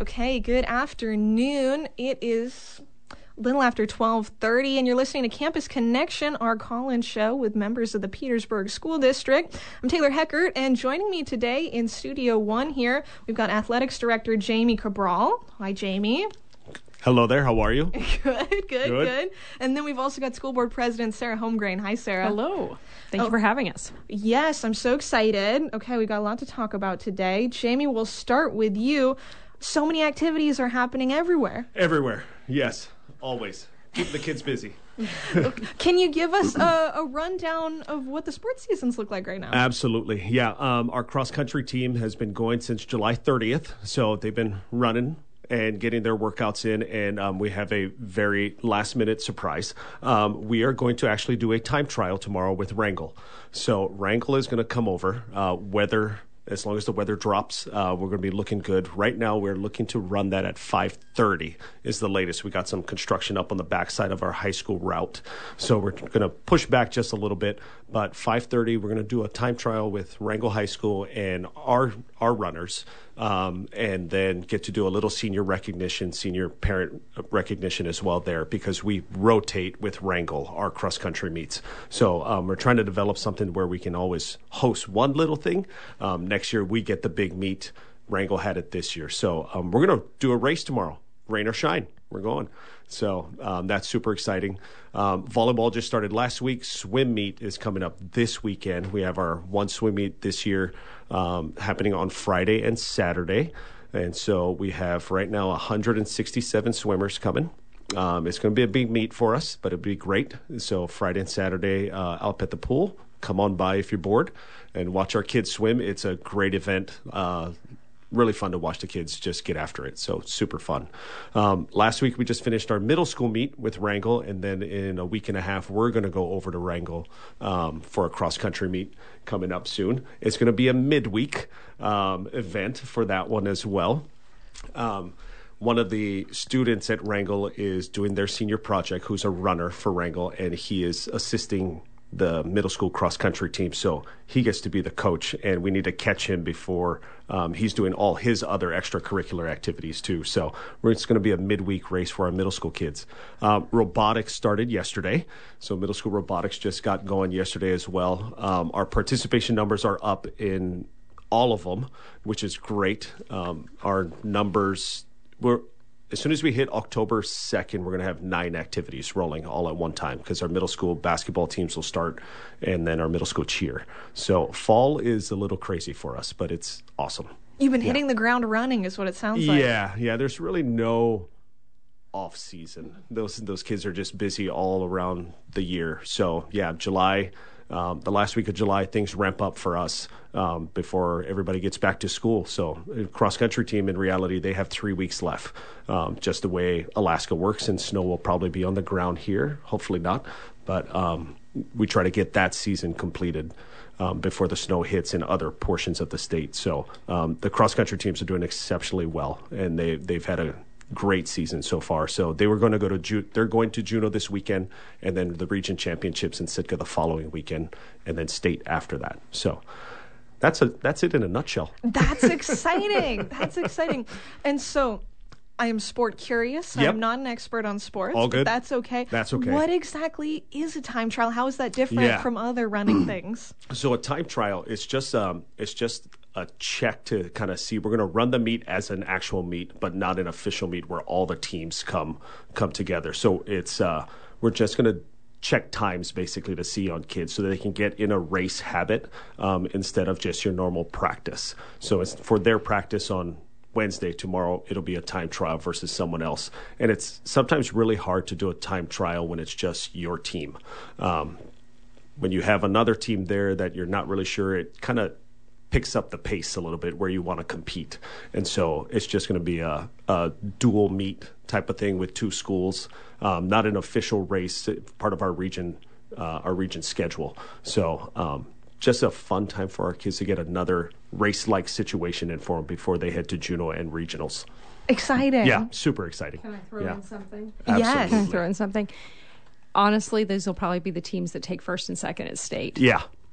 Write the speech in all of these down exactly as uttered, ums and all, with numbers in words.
Okay, good afternoon. It is a little after twelve thirty, and you're listening to Campus Connection, our call-in show with members of the Petersburg School District. I'm Taylor Heckert, and joining me today in Studio One here, we've got Athletics Director Jamie Cabral. Hi, Jamie. Hello there. How are you? Good, good, good, Good. And then we've also got School Board President Sarah Holmgren. Hi, Sarah. Hello. Thank Oh. you for having us. Yes, I'm so excited. Okay, we got a lot to talk about today. Jamie, we'll start with you. So many activities are happening everywhere. Everywhere. Yes. Always. Keep the kids busy. Can you give us a, a rundown of what the sports seasons look like right now? Absolutely. Yeah. Um, our cross-country team has been going since July thirtieth. So they've been running and getting their workouts in, and um, we have a very last-minute surprise. Um, we are going to actually do a time trial tomorrow with Wrangell. So Wrangell is going to come over. Uh, weather, as long as the weather drops, uh, we're going to be looking good. Right now, we're looking to run that at five thirty is the latest. We got some construction up on the backside of our high school route, so we're going to push back just a little bit. But five thirty, we're going to do a time trial with Wrangell High School and our our runners, um, and then get to do a little senior recognition, senior parent recognition as well there, because we rotate with Wrangell, our cross-country meets. So um, we're trying to develop something where we can always host one little thing. Um, next year, we get the big meet. Wrangell had it this year. So um, we're going to do a race tomorrow, rain or shine. We're going. So um, that's super exciting. Um, volleyball just started last week. Swim meet is coming up this weekend. We have our one swim meet this year um, happening on Friday and Saturday. And so we have right now one hundred sixty-seven swimmers coming. Um, it's going to be a big meet for us, but it'll be great. So Friday and Saturday uh, up at the pool. Come on by if you're bored and watch our kids swim. It's a great event. Uh, Really fun to watch the kids just get after it. So super fun. Um, last week, we just finished our middle school meet with Wrangell. And then in a week and a half, we're going to go over to Wrangell um, for a cross-country meet coming up soon. It's going to be a midweek um, event for that one as well. Um, one of the students at Wrangell is doing their senior project, who's a runner for Wrangell, and he is assisting the middle school cross-country team, so he gets to be the coach, and we need to catch him before um, he's doing all his other extracurricular activities too. So it's going to be a midweek race for our middle school kids. Um, robotics started yesterday, so middle school robotics just got going yesterday as well. Um, our participation numbers are up in all of them, which is great. Um, our numbers were... As soon as we hit October second, we're going to have nine activities rolling all at one time, because our middle school basketball teams will start, and then our middle school cheer. So fall is a little crazy for us, but it's awesome. You've been Yeah. hitting the ground running is what it sounds like. Yeah, yeah. There's really no off season. Those those kids are just busy all around the year. So yeah, July. Um, the last week of July, things ramp up for us um, before everybody gets back to school. So cross-country team, in reality, they have three weeks left, um, just the way Alaska works, and snow will probably be on the ground here. Hopefully not. But um, we try to get that season completed um, before the snow hits in other portions of the state. So um, the cross-country teams are doing exceptionally well, and they, they've had a great season so far. So they were going to go to Ju- they're going to Juneau this weekend, and then the region championships in Sitka the following weekend, and then state after that. So that's a that's it in a nutshell. That's exciting. That's exciting. And so I am sport curious. Yep. I'm not an expert on sports. All but good. that's okay. That's okay. What exactly is a time trial? How is that different Yeah. from other running things? So a time trial is just um it's just a check to kind of see. We're going to run the meet as an actual meet, but not an official meet where all the teams come come together. So it's uh, we're just going to check times basically to see on kids so that they can get in a race habit um, instead of just your normal practice. So it's for their practice on Wednesday. Tomorrow it'll be a time trial versus someone else, and it's sometimes really hard to do a time trial when it's just your team. Um, when you have another team there that you're not really sure, it kind of picks up the pace a little bit where you want to compete. And so it's just going to be a, a dual meet type of thing with two schools, um, not an official race, part of our region, uh, our region schedule. So um, just a fun time for our kids to get another race-like situation in for them before they head to Juneau and regionals. Exciting. Yeah, super exciting. Can I throw yeah. in something? Yes. Can I Absolutely. throw in something? Honestly, those will probably be the teams that take first and second at state. Yeah.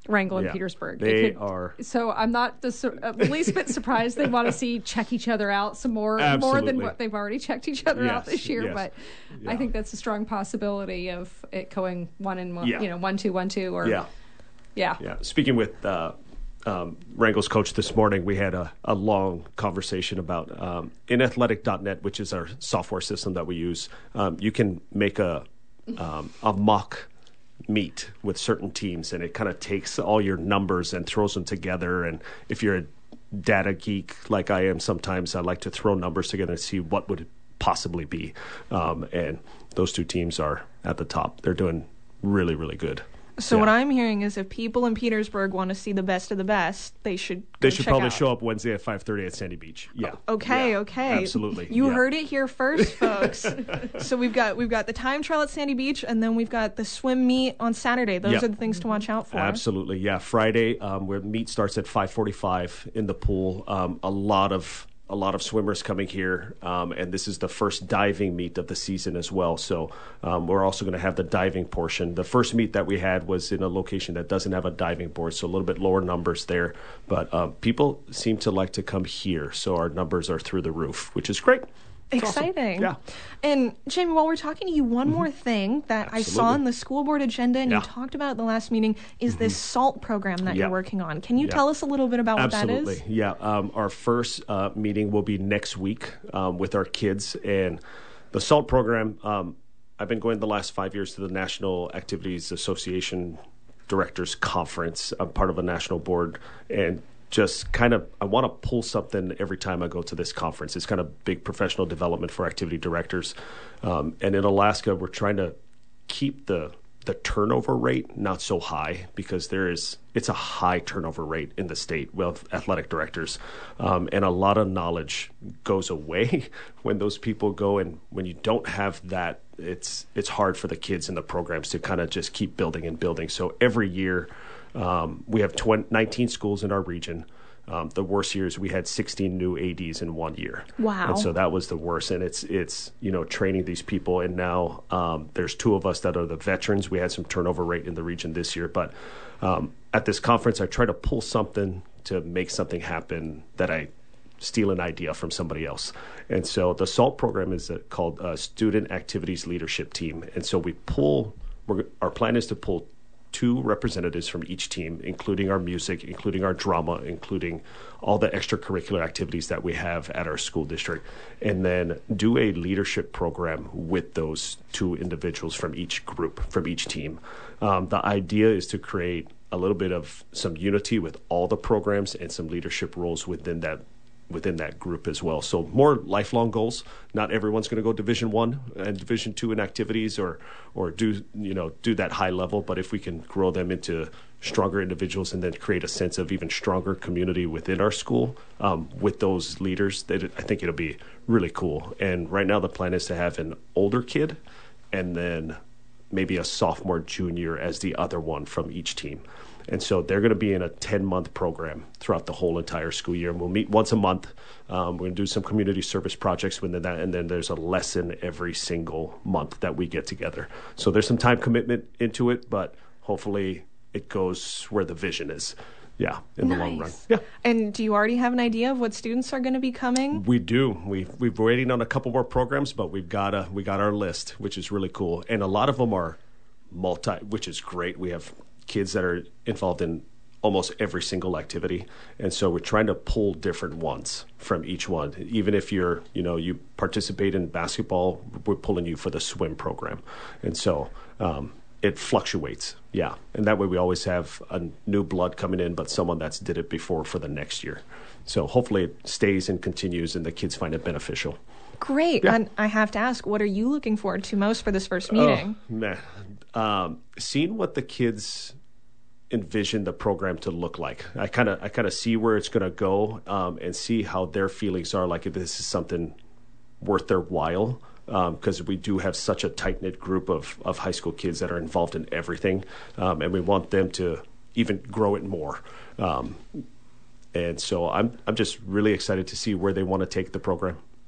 Wrangell and Yeah. Petersburg. They It could- are- So I'm not the sur- uh, least bit surprised they want to see check each other out some more, more than Absolutely. what they've already checked each other out Yes, this year. yes. But I Yeah. think that's a strong possibility of it going one and one, Yeah. you know, one two one two or Yeah. yeah. Yeah. Speaking with uh, um, Wrangell's coach this morning, we had a, a long conversation about um, in athletic dot net, which is our software system that we use. Um, you can make a um, a mock meet with certain teams, and it kind of takes all your numbers and throws them together. And if you're a data geek like I am, sometimes I like to throw numbers together and see what would it possibly be. Um, and those two teams are at the top. They're doing really, really good. So Yeah. what I'm hearing is if people in Petersburg want to see the best of the best, they should They go should check probably out. show up Wednesday at five thirty at Sandy Beach. Yeah. Okay, Yeah. okay. Absolutely. You Yeah. heard it here first, folks. So we've got we've got the time trial at Sandy Beach, and then we've got the swim meet on Saturday. Those Yep. are the things to watch out for. Absolutely. Yeah. Friday, um, where meet starts at five forty-five in the pool. Um, a lot of a lot of swimmers coming here, um, and this is the first diving meet of the season as well. So um, we're also going to have the diving portion. The first meet that we had was in a location that doesn't have a diving board, so a little bit lower numbers there. But um, people seem to like to come here, so our numbers are through the roof, which is great. It's awesome. Exciting. Yeah. And Jamie, while we're talking to you, one more thing that I saw Absolutely. on the school board agenda and Yeah. you talked about at the last meeting is this SALT program that Yeah. you're working on. Can you Yeah. tell us a little bit about what Absolutely. that is? Yeah. Um, our first uh, meeting will be next week um, with our kids. And the SALT program, um, I've been going the last five years to the National Activities Association Directors Conference. I'm part of a national board. And just kind of, I want to pull something every time I go to this conference. It's kind of big professional development for activity directors. Um, and in Alaska, we're trying to keep the the turnover rate not so high because there is it's a high turnover rate in the state with athletic directors, um, and a lot of knowledge goes away when those people go, and when you don't have that, it's it's hard for the kids in the programs to kind of just keep building and building. So every year um, we have twenty, nineteen schools in our region. Um, the worst years we had sixteen new A Ds in one year. Wow. And so that was the worst. And it's it's you know training these people. And now um, there's two of us that are the veterans. We had some turnover rate in the region this year, but um, at this conference I try to pull something to make something happen that I steal an idea from somebody else. And so the SALT program is uh, called uh, Student Activities Leadership Team. And so we pull. We're, our plan is to pull two representatives from each team, including our music, including our drama, including all the extracurricular activities that we have at our school district, and then do a leadership program with those two individuals from each group, from each team. Um, the idea is to create a little bit of some unity with all the programs and some leadership roles within that within that group as well. So more lifelong goals. Not everyone's going to go Division One and Division Two in activities or or do you know do that high level. But if we can grow them into stronger individuals and then create a sense of even stronger community within our school um, with those leaders, that I think it'll be really cool. And right now the plan is to have an older kid and then maybe a sophomore, junior as the other one from each team. And so they're going to be in a ten-month program throughout the whole entire school year. And we'll meet once a month. Um, we're going to do some community service projects within that. And then there's a lesson every single month that we get together. So there's some time commitment into it, but hopefully it goes where the vision is. Yeah, in the long run. Nice. Yeah. And do you already have an idea of what students are going to be coming? We do. We we've been waiting on a couple more programs, but we've got a we got our list, which is really cool. And a lot of them are multi, which is great. We have kids that are involved in almost every single activity, and so we're trying to pull different ones from each one. Even if you're, you know, you participate in basketball, we're pulling you for the swim program, and so um, it fluctuates. Yeah, and that way we always have a new blood coming in, but someone that's did it before for the next year. So hopefully it stays and continues, and the kids find it beneficial. Great. Yeah. And I have to ask, what are you looking forward to most for this first meeting? Oh, man. Um, seeing what the kids envision the program to look like. I kind of I kind of see where it's going to go um, and see how their feelings are, like if this is something worth their while, because um, we do have such a tight-knit group of, of high school kids that are involved in everything, um, and we want them to even grow it more. Um, and so I'm I'm just really excited to see where they want to take the program.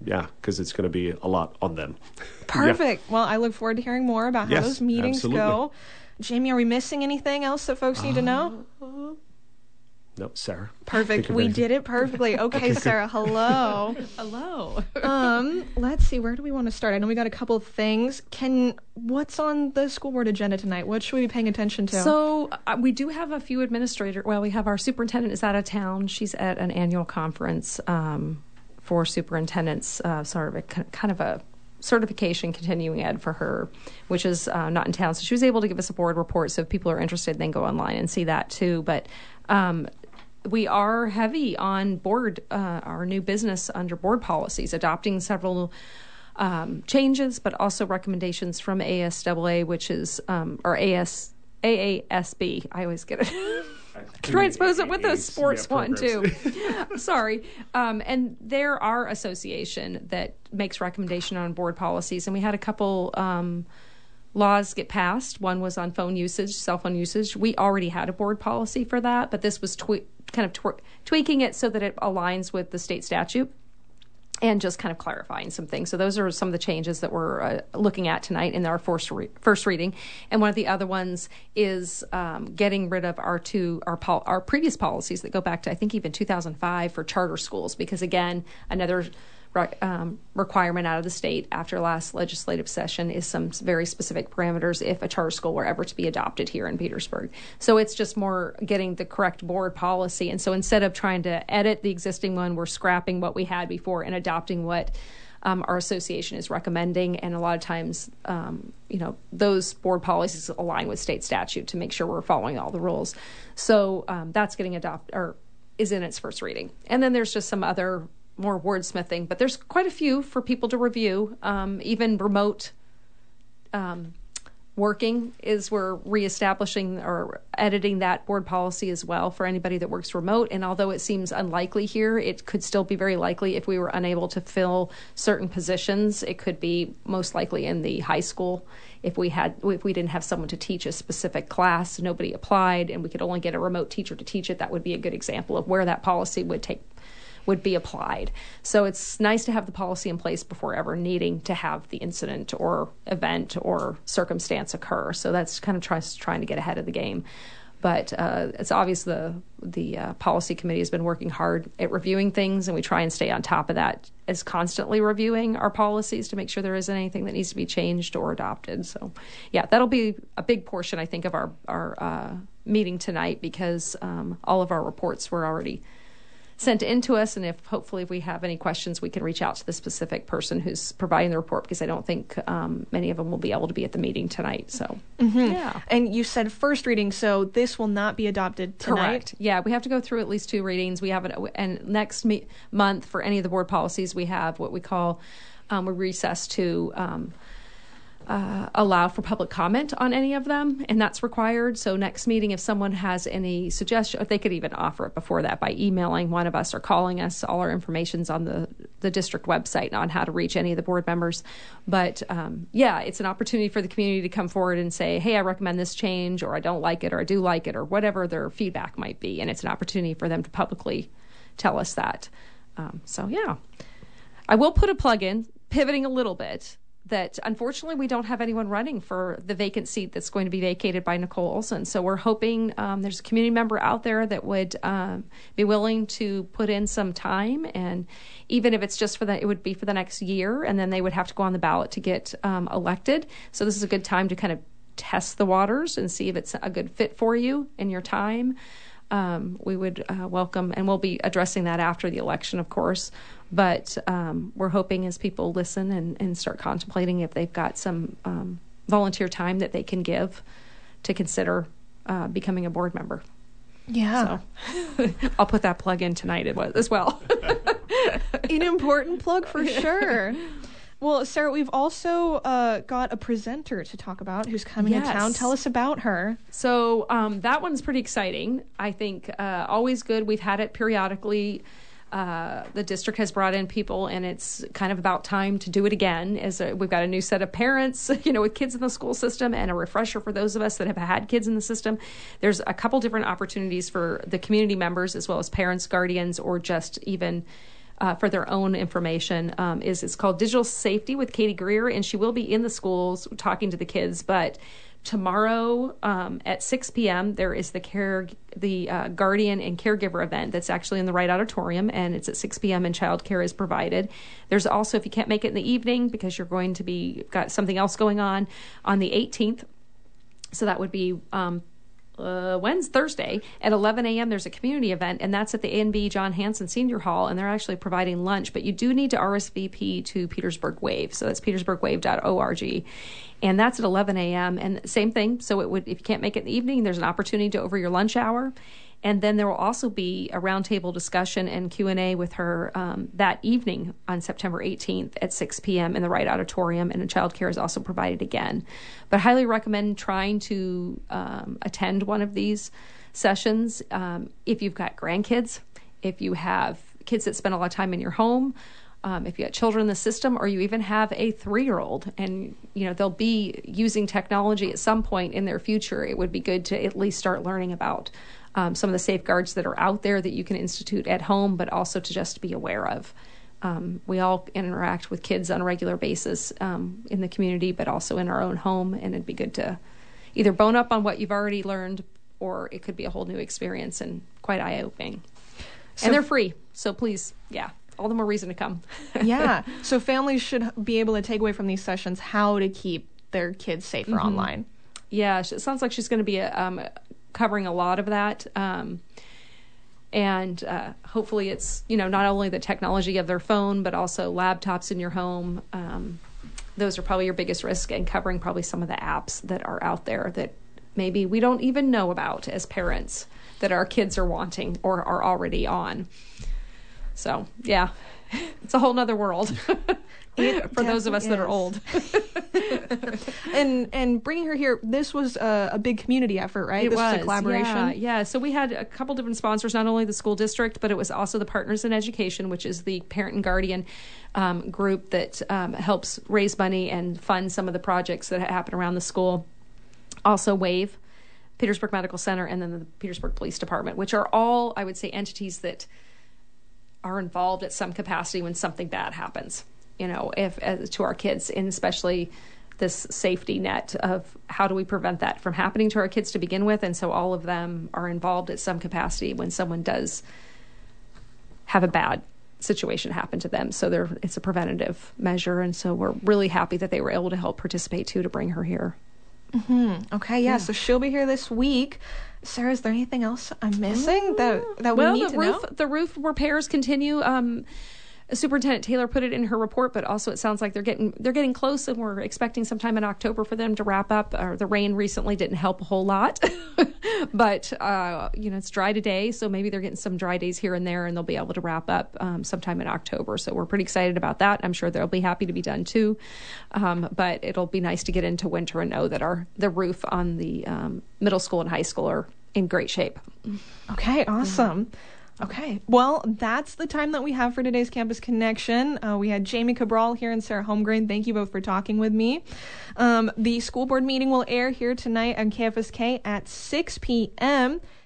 yeah, because it's going to be a lot on them. Perfect. Yeah. Well, I look forward to hearing more about how yes, those meetings absolutely. go. Jamie, are we missing anything else that folks need to know? Uh, no, Sarah. Perfect. We did it perfectly. Okay, Sarah, hello. Hello. um, let's see, where do we want to start? I know we got a couple of things. Can what's on the school board agenda tonight? What should we be paying attention to? So uh, we do have a few administrators. Well, we have our superintendent is out of town. She's at an annual conference um, for superintendents, uh, sort of a kind of a certification continuing ed for her, which is uh, not in town. So she was able to give us a board report. So if people are interested, then go online and see that too. But um, we are heavy on board, uh, our new business under board policies, adopting several um, changes, but also recommendations from A S A A, which is, um, or A S, A A S B. I always get it. Transpose it with the sports yeah, one too. Sorry. Um, and they're our association that makes recommendation on board policies. And we had a couple um, laws get passed. One was on phone usage, cell phone usage. We already had a board policy for that, but this was twe- kind of tw- tweaking it so that it aligns with the state statute and just kind of clarifying some things. So those are some of the changes that we're uh, looking at tonight in our first, re- first reading. And one of the other ones is um, getting rid of our two our pol- our previous policies that go back to, I think, even two thousand five for charter schools, because, again, another re- um, requirement out of the state after last legislative session is some very specific parameters if a charter school were ever to be adopted here in Petersburg. So it's just more getting the correct board policy. And so instead of trying to edit the existing one, we're scrapping what we had before and adopting what um, our association is recommending. And a lot of times, um, you know, those board policies align with state statute to make sure we're following all the rules. So um, that's getting adopted, or is in its first reading. And then there's just some other more wordsmithing, but there's quite a few for people to review. Um, even remote um, working is we're reestablishing or editing that board policy as well for anybody that works remote. And although it seems unlikely here, it could still be very likely if we were unable to fill certain positions. It could be most likely in the high school. If we had, if we didn't have someone to teach a specific class, nobody applied, and we could only get a remote teacher to teach it, that would be a good example of where that policy would take would be applied. So it's nice to have the policy in place before ever needing to have the incident or event or circumstance occur. So that's kind of try, trying to get ahead of the game. But uh, it's obvious the the uh, policy committee has been working hard at reviewing things, and we try and stay on top of that as constantly reviewing our policies to make sure there isn't anything that needs to be changed or adopted. So, yeah, that'll be a big portion, I think, of our, our uh, meeting tonight, because um, all of our reports were already sent in to us, and if hopefully if we have any questions, we can reach out to the specific person who's providing the report, because I don't think um, many of them will be able to be at the meeting tonight. So, mm-hmm. yeah. And you said first reading, so this will not be adopted tonight? Correct. Yeah, we have to go through at least two readings. We have it, and next me- month for any of the board policies, we have what we call um, a recess to um, Uh, allow for public comment on any of them, and that's required. So next meeting, if someone has any suggestion, they could even offer it before that by emailing one of us or calling us. All our information's on the, the district website on how to reach any of the board members. But um, yeah, it's an opportunity for the community to come forward and say, hey, I recommend this change, or I don't like it, or I do like it, or whatever their feedback might be. And it's an opportunity for them to publicly tell us that. Um, so yeah, I will put a plug in, pivoting a little bit, that unfortunately we don't have anyone running for the vacant seat that's going to be vacated by Nicole Olson. So we're hoping um, there's a community member out there that would um, be willing to put in some time, and even if it's just for the, it would be for the next year, and then they would have to go on the ballot to get um, elected. So this is a good time to kind of test the waters and see if it's a good fit for you in your time. Um, we would uh, welcome, and we'll be addressing that after the election, of course. But um, we're hoping as people listen and, and start contemplating if they've got some um, volunteer time that they can give to consider uh, becoming a board member. Yeah. So I'll put that plug in tonight as well. An important plug for sure. Well, Sarah, we've also uh, got a presenter to talk about who's coming yes. to town. Tell us about her. So um, that one's pretty exciting. I think uh, always good. We've had it periodically. Uh, the district has brought in people, and it's kind of about time to do it again. As a, we've got a new set of parents, you know, with kids in the school system, and a refresher for those of us that have had kids in the system. There's a couple different opportunities for the community members, as well as parents, guardians, or just even uh, for their own information um, is it's called Digital Safety with Katie Greer, and she will be in the schools talking to the kids. But tomorrow um, at six p.m. there is the care the uh, guardian and caregiver event that's actually in the Wright Auditorium, and it's at six p.m. and childcare is provided. There's also, if you can't make it in the evening because you're going to be got something else going on, on the eighteenth, so that would be um, uh, Wednesday, Thursday at eleven a.m. there's a community event, and that's at the A and B John Hanson Senior Hall, and they're actually providing lunch, but you do need to R S V P to Petersburg Wave, so that's petersburg wave dot org. And that's at eleven a.m. And same thing. So it would, if you can't make it in the evening, there's an opportunity to over your lunch hour. And then there will also be a roundtable discussion and Q and A with her um, that evening on September eighteenth at six p.m. in the Wright Auditorium. And child care is also provided again. But I highly recommend trying to um, attend one of these sessions um, if you've got grandkids, if you have kids that spend a lot of time in your home, Um, if you got children in the system, or you even have a three-year-old, and you know they'll be using technology at some point in their future, it would be good to at least start learning about um, some of the safeguards that are out there that you can institute at home, but also to just be aware of. Um, we all interact with kids on a regular basis um, in the community, but also in our own home, and it'd be good to either bone up on what you've already learned, or it could be a whole new experience and quite eye-opening. So, and they're free, so please, yeah. all the more reason to come. Yeah. So families should be able to take away from these sessions how to keep their kids safer mm-hmm. online. Yeah. It sounds like she's going to be um, covering a lot of that. Um, and uh, hopefully it's, you know, not only the technology of their phone, but also laptops in your home. Um, those are probably your biggest risk, and covering probably some of the apps that are out there that maybe we don't even know about as parents that our kids are wanting or are already on. So, yeah, it's a whole nother world for those of us is. that are old. and and bringing her here, this was a, a big community effort, right? It this was, was a collaboration. Yeah, yeah. So we had a couple different sponsors, not only the school district, but it was also the Partners in Education, which is the parent and guardian um, group that um, helps raise money and fund some of the projects that happen around the school. Also WAVE, Petersburg Medical Center, and then the Petersburg Police Department, which are all, I would say, entities that are involved at some capacity when something bad happens, you know, if uh, to our kids, and especially this safety net of how do we prevent that from happening to our kids to begin with. And so all of them are involved at some capacity when someone does have a bad situation happen to them. So there, it's a preventative measure. And so we're really happy that they were able to help participate too, to bring her here. Mm-hmm. Okay, yeah, yeah. So she'll be here this week. Sarah, is there anything else I'm missing that that well, we need the to roof, know? The roof repairs continue. Um, Superintendent Taylor put it in her report, but also it sounds like they're getting they're getting close, and we're expecting sometime in October for them to wrap up. Uh, the rain recently didn't help a whole lot, but uh, you know it's dry today, so maybe they're getting some dry days here and there, and they'll be able to wrap up um, sometime in October. So we're pretty excited about that. I'm sure they'll be happy to be done too, um, but it'll be nice to get into winter and know that our the roof on the um, middle school and high school are in great shape. Okay, awesome. Mm-hmm. Okay, well, that's the time that we have for today's Campus Connection. Uh, we had Jamie Cabral here and Sarah Holmgren. Thank you both for talking with me. Um, the school board meeting will air here tonight on K F S K at six p.m.